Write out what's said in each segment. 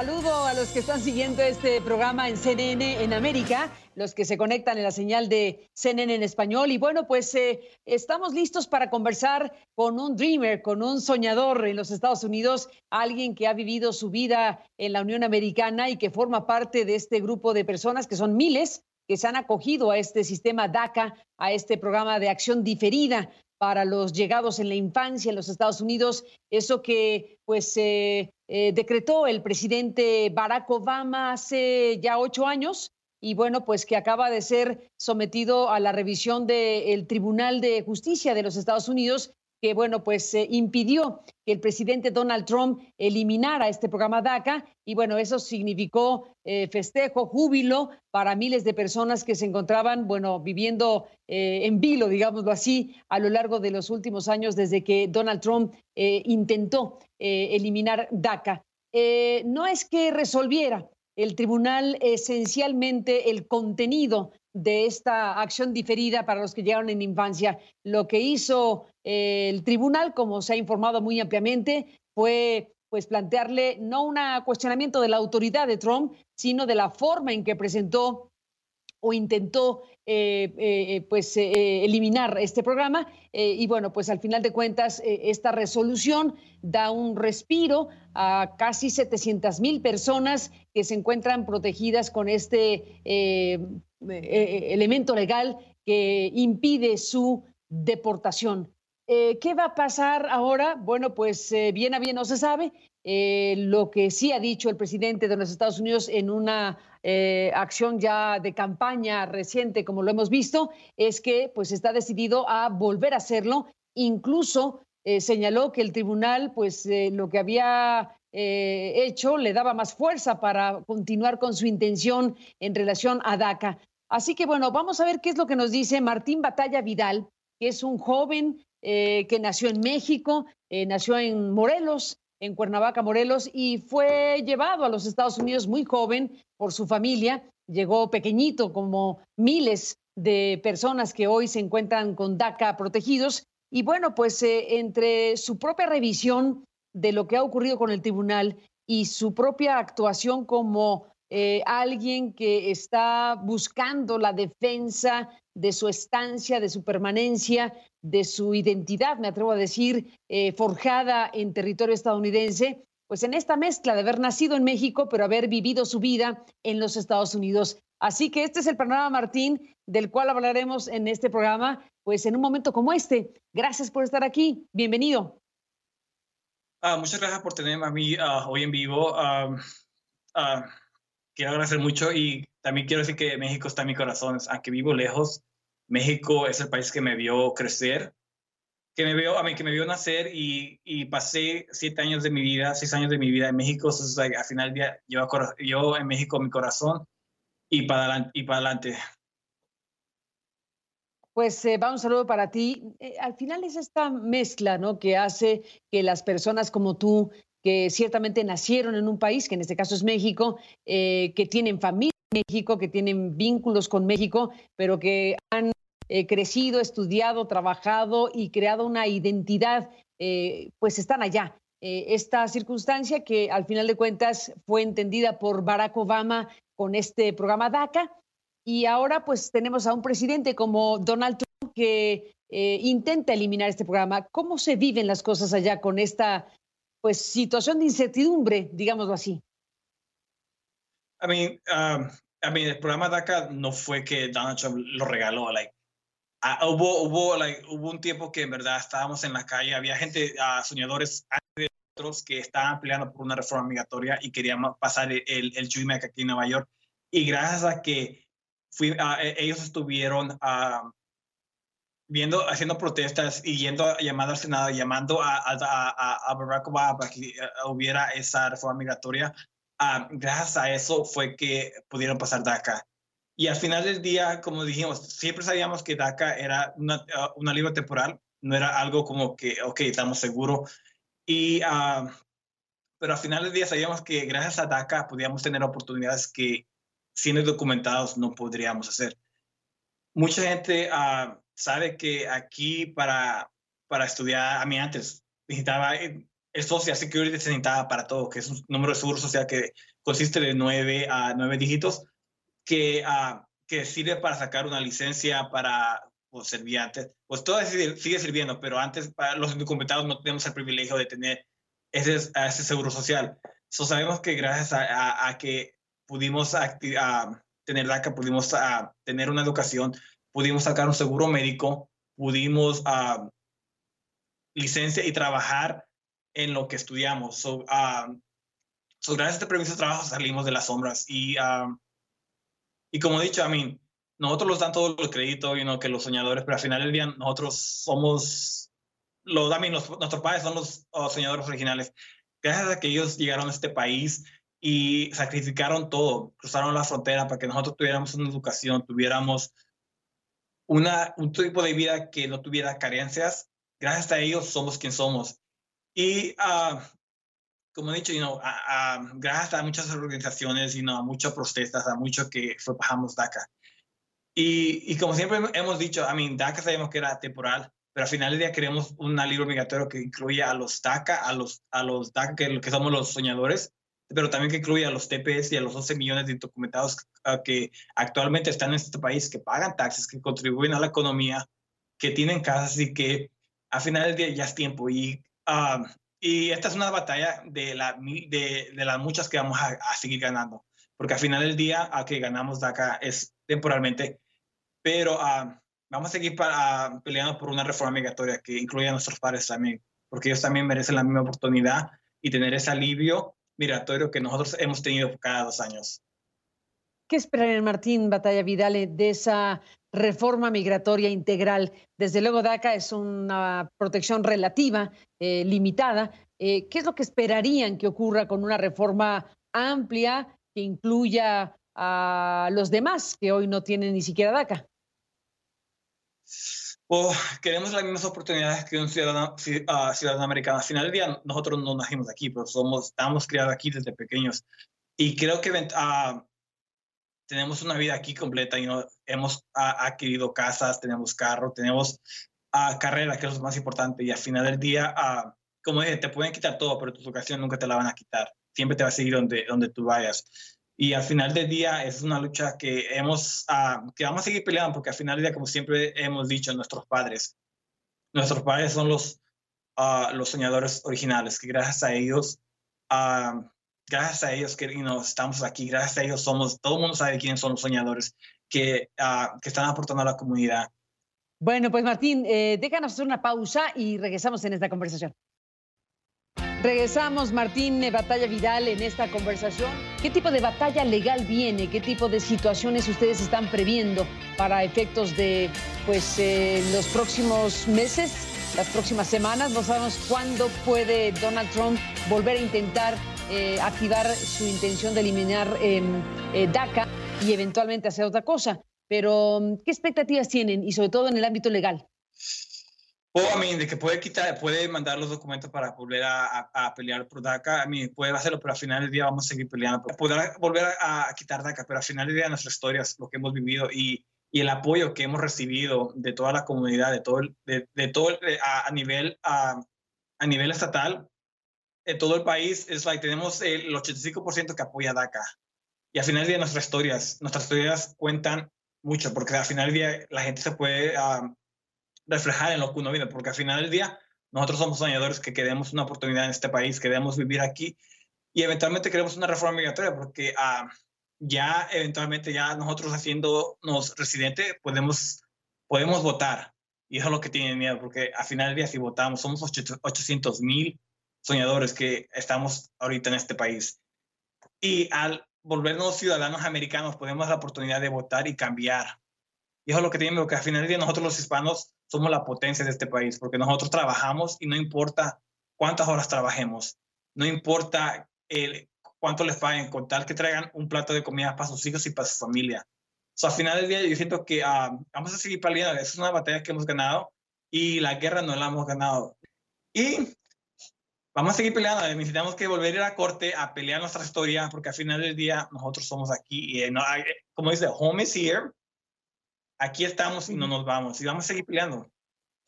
Saludo a los que están siguiendo este programa en CNN en América, los que se conectan en la señal de CNN en español. Y bueno, pues estamos listos para conversar con un dreamer, con un soñador en los Estados Unidos, alguien que ha vivido su vida en la Unión Americana y que forma parte de este grupo de personas, que son miles, que se han acogido a este sistema DACA, a este programa de acción diferida para los llegados en la infancia en los Estados Unidos, eso que pues decretó el presidente Barack Obama hace ya 8 años y bueno, pues que acaba de ser sometido a la revisión del Tribunal de Justicia de los Estados Unidos, que bueno, pues impidió que el presidente Donald Trump eliminara este programa DACA y bueno, eso significó festejo, júbilo para miles de personas que se encontraban, bueno, viviendo en vilo, digámoslo así, a lo largo de los últimos años desde que Donald Trump intentó eliminar DACA. No es que resolviera el tribunal esencialmente el contenido de esta acción diferida para los que llegaron en infancia. Lo que hizo el tribunal, como se ha informado muy ampliamente, fue pues plantearle no un cuestionamiento de la autoridad de Trump, sino de la forma en que presentó o intentó eliminar este programa y bueno, pues al final de cuentas esta resolución da un respiro a casi 700,000 personas que se encuentran protegidas con este elemento legal que impide su deportación. ¿Qué va a pasar ahora? Bueno, pues bien a bien no se sabe. Lo que sí ha dicho el presidente de los Estados Unidos en una acción ya de campaña reciente, como lo hemos visto, es que pues está decidido a volver a hacerlo. Incluso señaló que el tribunal, pues lo que había hecho le daba más fuerza para continuar con su intención en relación a DACA. Así que bueno, vamos a ver qué es lo que nos dice Martín Batalla Vidal, que es un joven que nació en México, nació en Morelos, en Cuernavaca, Morelos, y fue llevado a los Estados Unidos muy joven por su familia. Llegó pequeñito, como miles de personas que hoy se encuentran con DACA protegidos. Y bueno, pues entre su propia revisión de lo que ha ocurrido con el tribunal y su propia actuación como alguien que está buscando la defensa de su estancia, de su permanencia, de su identidad, me atrevo a decir, forjada en territorio estadounidense, pues en esta mezcla de haber nacido en México, pero haber vivido su vida en los Estados Unidos. Así que este es el panorama, Martín, del cual hablaremos en este programa, pues en un momento como este. Gracias por estar aquí. Bienvenido. Muchas gracias por tenerme a mí hoy en vivo. Quiero agradecer mucho y también quiero decir que México está en mi corazón. Aunque vivo lejos, México es el país que me vio crecer, que me vio nacer y pasé 7 años de mi vida, 6 años de mi vida en México. Entonces, al final del día, yo en México mi corazón y para adelante. Pues va un saludo para ti. Al final es esta mezcla, ¿no? Que hace que las personas como tú, que ciertamente nacieron en un país, que en este caso es México, que tienen familia en México, que tienen vínculos con México, pero que han crecido, estudiado, trabajado y creado una identidad, pues están allá. Esta circunstancia que al final de cuentas fue entendida por Barack Obama con este programa DACA y ahora pues tenemos a un presidente como Donald Trump que intenta eliminar este programa. ¿Cómo se viven las cosas allá con esta pues situación de incertidumbre, digámoslo así? El programa DACA no fue que Donald Trump lo regaló. Hubo un tiempo que en verdad estábamos en la calle, había gente, soñadores otros que estaban peleando por una reforma migratoria y querían pasar el Dream Act aquí en Nueva York. Y gracias a que ellos estuvieron haciendo protestas y yendo a llamar al Senado, llamando a Barack Obama para que hubiera esa reforma migratoria. Gracias a eso fue que pudieron pasar DACA. Y al final del día, como dijimos, siempre sabíamos que DACA era un alivio temporal, no era algo como que, ok, estamos seguros. Pero al final del día sabíamos que gracias a DACA podíamos tener oportunidades que siendo documentados no podríamos hacer. Mucha gente sabe que aquí para estudiar, antes necesitaba el Social Security se necesitaba para todo, que es un número de seguro social que consiste de 9 dígitos, que sirve para sacar una licencia para pues, servir antes. Pues todo sigue sirviendo, pero antes para los indocumentados no tenemos el privilegio de tener ese seguro social. Sabemos que gracias a que pudimos tener DACA, pudimos tener una educación, pudimos sacar un seguro médico, pudimos licencia y trabajar en lo que estudiamos. Gracias a este permiso de trabajo salimos de las sombras. Y como he dicho, nosotros nos dan todo el crédito, que los soñadores, pero al final del día nosotros somos, nuestros padres son los soñadores originales. Gracias a que ellos llegaron a este país y sacrificaron todo, cruzaron la frontera para que nosotros tuviéramos una educación, tuviéramos un tipo de vida que no tuviera carencias. Gracias a ellos somos quien somos. Y como he dicho, gracias a muchas organizaciones, a muchas protestas, a mucho que bajamos DACA. Y como siempre hemos dicho, DACA sabemos que era temporal, pero al final del día queremos un alivio migratorio que incluya a los DACA, a los DACA, que somos los soñadores, pero también que incluya a los TPS y a los 11 millones de indocumentados que actualmente están en este país, que pagan taxes, que contribuyen a la economía, que tienen casas y que al final del día ya es tiempo. Y esta es una batalla de las muchas que vamos a seguir ganando, porque al final del día que ganamos DACA es temporalmente, pero vamos a seguir peleando por una reforma migratoria que incluya a nuestros padres también, porque ellos también merecen la misma oportunidad y tener ese alivio migratorio que nosotros hemos tenido cada 2 años. ¿Qué esperan, Martín Batalla Vidal, de esa reforma migratoria integral? Desde luego, DACA es una protección relativa, limitada. ¿Qué es lo que esperarían que ocurra con una reforma amplia que incluya a los demás que hoy no tienen ni siquiera DACA? Queremos las mismas oportunidades que un ciudadano americano. Al final del día, nosotros no nacimos aquí, pero estamos criados aquí desde pequeños. Y creo que tenemos una vida aquí completa y hemos adquirido casas, tenemos carro, tenemos carrera, que es lo más importante. Y al final del día, como dije, te pueden quitar todo, pero tu educación nunca te la van a quitar. Siempre te va a seguir donde tú vayas. Y al final del día es una lucha que vamos a seguir peleando, porque al final del día, como siempre hemos dicho, nuestros padres son los soñadores originales, que gracias a ellos que estamos aquí, gracias a ellos todo el mundo sabe quiénes son los soñadores que están aportando a la comunidad. Bueno, pues Martín, déjanos hacer una pausa y regresamos en esta conversación. Regresamos, Martín Batalla Vidal, en esta conversación. ¿Qué tipo de batalla legal viene? ¿Qué tipo de situaciones ustedes están previendo para efectos de los próximos meses, las próximas semanas? No sabemos cuándo puede Donald Trump volver a intentar activar su intención de eliminar DACA y eventualmente hacer otra cosa. Pero, ¿qué expectativas tienen? Y sobre todo en el ámbito legal. De que puede mandar los documentos para volver a pelear por DACA. Puede hacerlo, pero al final del día vamos a seguir peleando. Poder volver a quitar DACA, pero al final del día nuestra historia es lo que hemos vivido y el apoyo que hemos recibido de toda la comunidad, a nivel estatal, en todo el país, tenemos el 85% que apoya DACA. Y al final del día nuestras historias cuentan mucho, porque al final del día la gente se puede reflejar en lo que uno vive, porque al final del día nosotros somos soñadores que queremos una oportunidad en este país, queremos vivir aquí y eventualmente queremos una reforma migratoria, porque ya eventualmente ya nosotros haciéndonos residentes podemos votar, y eso es lo que tienen miedo, porque al final del día si votamos somos 800,000 soñadores que estamos ahorita en este país, y al volvernos ciudadanos americanos podemos la oportunidad de votar y cambiar. Y eso es lo que tienen, porque al final del día nosotros los hispanos somos la potencia de este país, porque nosotros trabajamos y no importa cuántas horas trabajemos, no importa cuánto les paguen, con tal que traigan un plato de comida para sus hijos y para su familia. Al final del día yo siento que vamos a seguir peleando. Es una batalla que hemos ganado y la guerra no la hemos ganado. Y vamos a seguir peleando. Necesitamos que volver a ir a la corte a pelear nuestra historia, porque al final del día nosotros somos aquí. Y como dice, home is here. Aquí estamos y no nos vamos. Y vamos a seguir peleando.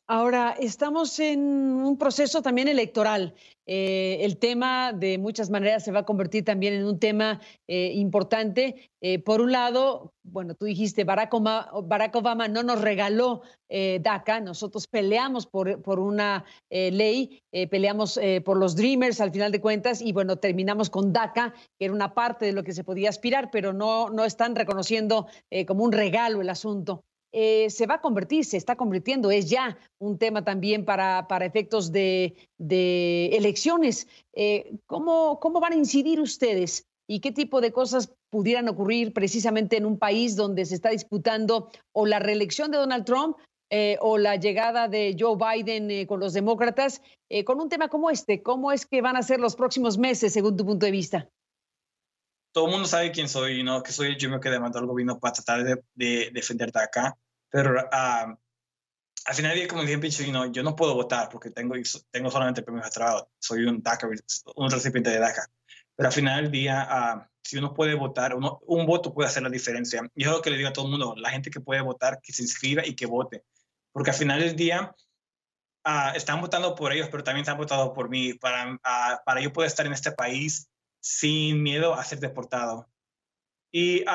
Ahora, estamos en un proceso también electoral. El tema, de muchas maneras, se va a convertir también en un tema importante. Por un lado, bueno, tú dijiste, Barack Obama no nos regaló DACA, nosotros peleamos por una ley, peleamos por los Dreamers al final de cuentas y bueno, terminamos con DACA, que era una parte de lo que se podía aspirar, pero no están reconociendo como un regalo el asunto. Se va a convertir, se está convirtiendo, es ya un tema también para efectos de elecciones. ¿Cómo van a incidir ustedes y qué tipo de cosas pudieran ocurrir precisamente en un país donde se está disputando o la reelección de Donald Trump o la llegada de Joe Biden con los demócratas, con un tema como este? ¿Cómo es que van a ser los próximos meses según tu punto de vista? Todo el mundo sabe quién soy, ¿no? Que soy el Junior que demandó al gobierno para tratar de defender DACA. Pero al final del día, como siempre he dicho, yo no puedo votar porque tengo solamente el permiso de trabajo. Soy un DACA, un recipiente de DACA. Pero al final del día, si uno puede votar, un voto puede hacer la diferencia. Y es lo que le digo a todo el mundo, la gente que puede votar, que se inscriba y que vote. Porque al final del día, están votando por ellos, pero también están votando por mí, para yo poder estar en este país sin miedo a ser deportado. Y,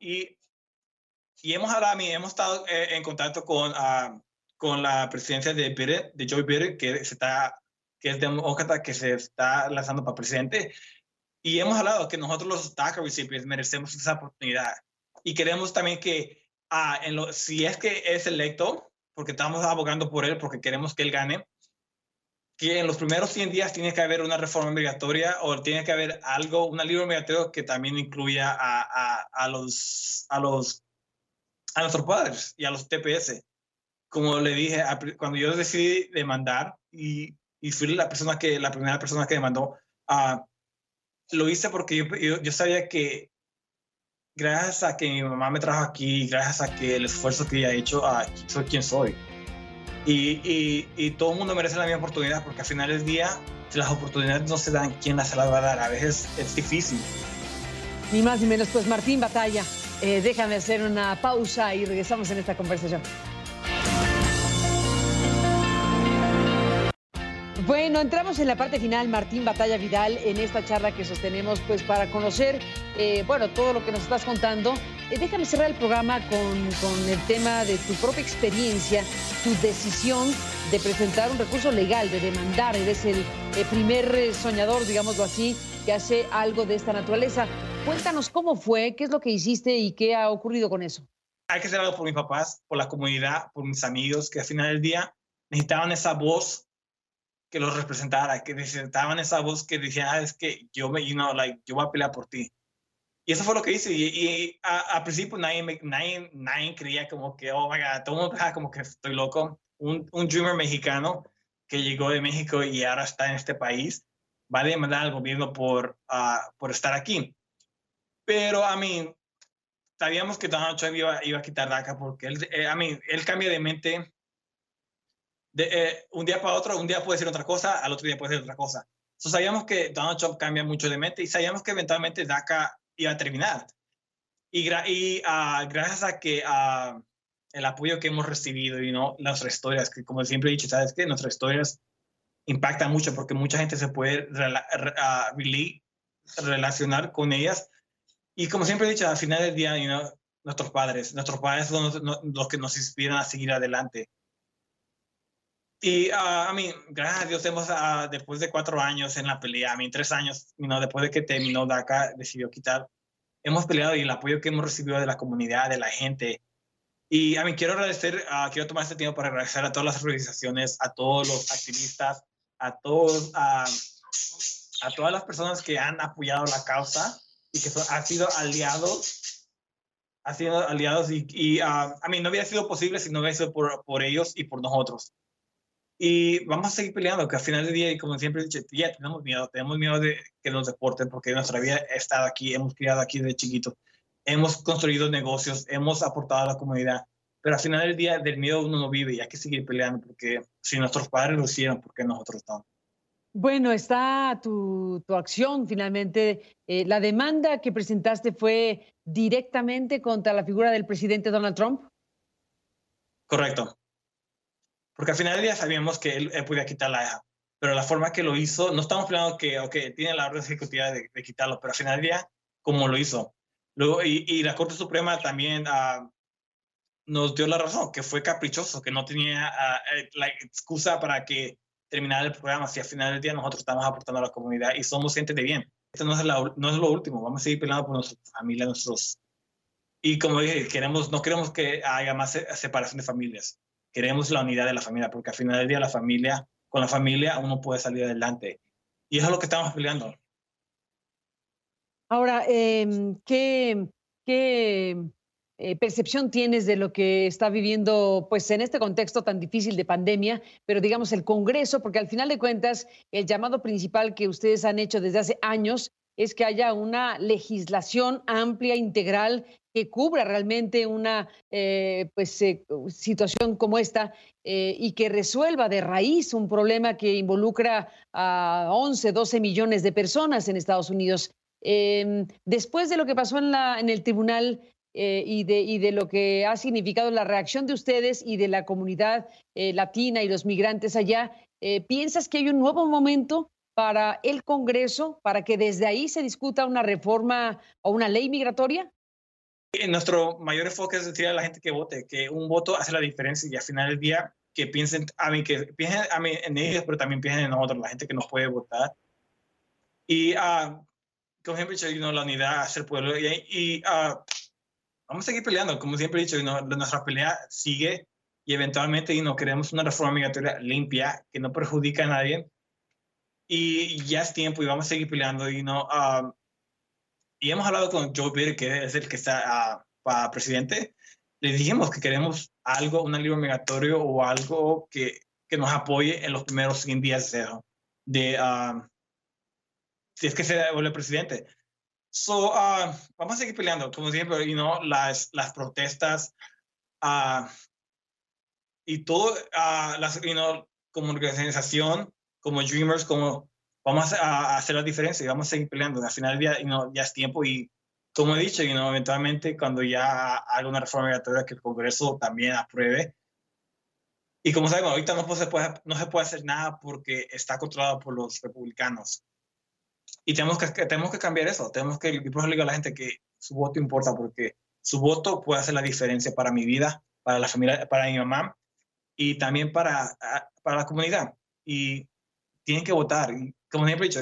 y hemos estado en contacto con la presidencia de Joe Biden, que es demócrata, que se está lanzando para presidente. Y hemos hablado que nosotros los DACA recipientes merecemos esa oportunidad. Y queremos también que si es que es electo, porque estamos abogando por él, porque queremos que él gane, que en los primeros 100 días tiene que haber una reforma migratoria o tiene que haber una ley migratoria que también incluya a nuestros padres y a los TPS. Como le dije, cuando yo decidí demandar y fui la primera persona que demandó, lo hice porque yo sabía que gracias a que mi mamá me trajo aquí, gracias a que el esfuerzo que ella ha hecho, soy quien soy. Y todo el mundo merece la misma oportunidad porque al final del día, si las oportunidades no se dan, ¿quién las va a dar? A veces es difícil. Ni más ni menos, pues Martín Batalla, déjame hacer una pausa y regresamos en esta conversación. Bueno, entramos en la parte final, Martín Batalla Vidal, en esta charla que sostenemos pues para conocer, todo lo que nos estás contando. Déjame cerrar el programa con el tema de tu propia experiencia, tu decisión de presentar un recurso legal, de demandar. Eres el primer soñador, digámoslo así, que hace algo de esta naturaleza. Cuéntanos cómo fue, qué es lo que hiciste y qué ha ocurrido con eso. Hay que hacer algo por mis papás, por la comunidad, por mis amigos, que al final del día necesitaban esa voz que los representara, que necesitaban esa voz que decía, es que yo voy a pelear por ti. Y eso fue lo que hice. Y al principio nadie creía como que, oh my God, todo el mundo pensaba como que estoy loco. Un dreamer mexicano que llegó de México y ahora está en este país, va a demandar al gobierno por estar aquí. Pero, sabíamos que Donald Trump iba a quitar DACA porque él cambia de mente un día para otro. Un día puede decir otra cosa, al otro día puede decir otra cosa. Sabíamos que Donald Trump cambia mucho de mente y sabíamos que eventualmente DACA iba a terminar. Y gracias a que el apoyo que hemos recibido y nuestras historias, que como siempre he dicho, sabes que nuestras historias impactan mucho porque mucha gente se puede relacionar con ellas. Y como siempre he dicho, al final del día, nuestros padres son los que nos inspiran a seguir adelante. Y gracias a Dios después de 4 años en la pelea, 3 años, después de que terminó DACA, decidió quitar, hemos peleado y el apoyo que hemos recibido de la comunidad, de la gente. Y quiero tomar este tiempo para agradecer a todas las organizaciones, a todos los activistas, a todas las personas que han apoyado la causa y que han sido aliados. Y no hubiera sido posible si no hubiera sido por ellos y por nosotros. Y vamos a seguir peleando, que al final del día, y como siempre he dicho, ya tenemos miedo de que nos deporten, porque nuestra vida ha estado aquí, hemos criado aquí desde chiquitos, hemos construido negocios, hemos aportado a la comunidad, pero al final del día del miedo uno no vive y hay que seguir peleando, porque si nuestros padres lo hicieron, ¿por qué nosotros no? Bueno, está tu acción finalmente. ¿La demanda que presentaste fue directamente contra la figura del presidente Donald Trump? Correcto. Porque al final del día sabíamos que él podía quitar la hija, pero la forma que lo hizo, no estamos planeando que, okay, tiene la orden ejecutiva de quitarlo, pero al final del día, como lo hizo. Luego, y la Corte Suprema también nos dio la razón, que fue caprichoso, que no tenía la excusa para que terminara el programa. Si al final del día nosotros estamos aportando a la comunidad y somos gente de bien. Esto no es lo último, vamos a seguir peleando por nuestra familia, Y como dije, no queremos que haya más separación de familias. Queremos la unidad de la familia, porque al final del día con la familia uno puede salir adelante. Y eso es lo que estamos peleando. Ahora, ¿qué percepción tienes de lo que está viviendo, pues, en este contexto tan difícil de pandemia, pero digamos el Congreso? Porque al final de cuentas, el llamado principal que ustedes han hecho desde hace años es que haya una legislación amplia, integral, que cubra realmente una situación como esta y que resuelva de raíz un problema que involucra a 11, 12 millones de personas en Estados Unidos. Después de lo que pasó en el tribunal y de lo que ha significado la reacción de ustedes y de la comunidad latina y los migrantes allá, ¿piensas que hay un nuevo momento para el Congreso para que desde ahí se discuta una reforma o una ley migratoria? Nuestro mayor enfoque es decir a la gente que vote, que un voto hace la diferencia y al final del día que piensen en ellos, pero también piensen en nosotros, la gente que nos puede votar. Y como siempre he dicho, la unidad hacia el pueblo y vamos a seguir peleando, como siempre he dicho, nuestra pelea sigue y eventualmente queremos una reforma migratoria limpia que no perjudica a nadie y ya es tiempo y vamos a seguir peleando y hemos hablado con Joe Biden, que es el que está para presidente. Le dijimos que queremos algo, un alivio migratorio o algo que nos apoye en los primeros 100 días si es que se vuelve presidente. Vamos a seguir peleando, como siempre, las protestas y todo, como organización, como Dreamers, vamos a hacer la diferencia y vamos a seguir peleando. Al final del día, ya es tiempo y, como he dicho, eventualmente cuando ya haga una reforma migratoria que el Congreso también apruebe. Y como sabemos, ahorita no se puede hacer nada porque está controlado por los republicanos. Y tenemos que cambiar eso. Tenemos que, y por eso le digo a la gente que su voto importa, porque su voto puede hacer la diferencia para mi vida, para la familia, para mi mamá y también para la comunidad. Y tienen que votar. Y como siempre he dicho,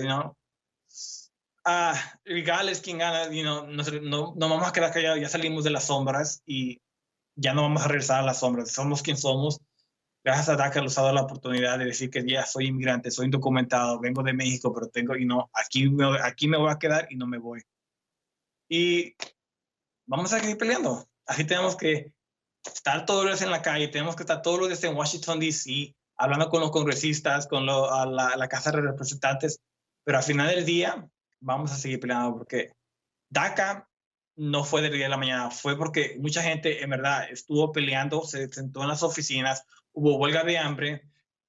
regales quien gana, no vamos a quedar callados, ya salimos de las sombras y ya no vamos a regresar a las sombras. Somos quien somos. Gracias a DACA nos ha dado la oportunidad de decir que ya soy inmigrante, soy indocumentado, vengo de México, pero aquí me voy a quedar y no me voy. Y vamos a seguir peleando. Así tenemos que estar todos los días en la calle, tenemos que estar todos los días en Washington, D.C., hablando con los congresistas, con la Casa de Representantes, pero al final del día vamos a seguir peleando porque DACA no fue del día de la mañana, fue porque mucha gente en verdad estuvo peleando, se sentó en las oficinas, hubo huelga de hambre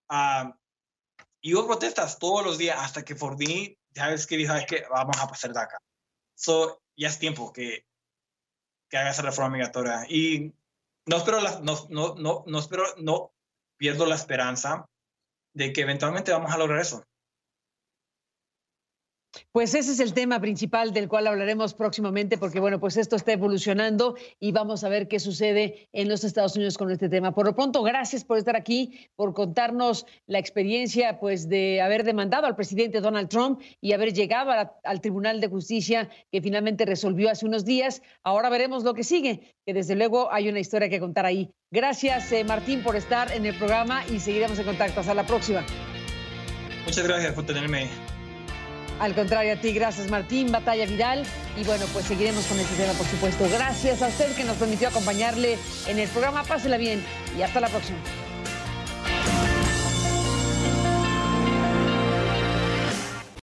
y hubo protestas todos los días hasta que Fordini, ¿sabes qué dijo? Es que vamos a pasar DACA. Ya es tiempo que haga esa reforma migratoria. Y no pierdo la esperanza de que eventualmente vamos a lograr eso. Pues ese es el tema principal del cual hablaremos próximamente, porque bueno, pues esto está evolucionando y vamos a ver qué sucede en los Estados Unidos con este tema. Por lo pronto, gracias por estar aquí, por contarnos la experiencia pues de haber demandado al presidente Donald Trump y haber llegado al Tribunal de Justicia que finalmente resolvió hace unos días. Ahora veremos lo que sigue, que desde luego hay una historia que contar ahí. Gracias, Martín, por estar en el programa y seguiremos en contacto. Hasta la próxima. Muchas gracias por tenerme. Al contrario, a ti, gracias Martín, Batalla Vidal. Y bueno, pues seguiremos con este tema, por supuesto. Gracias a usted que nos permitió acompañarle en el programa. Pásela bien y hasta la próxima.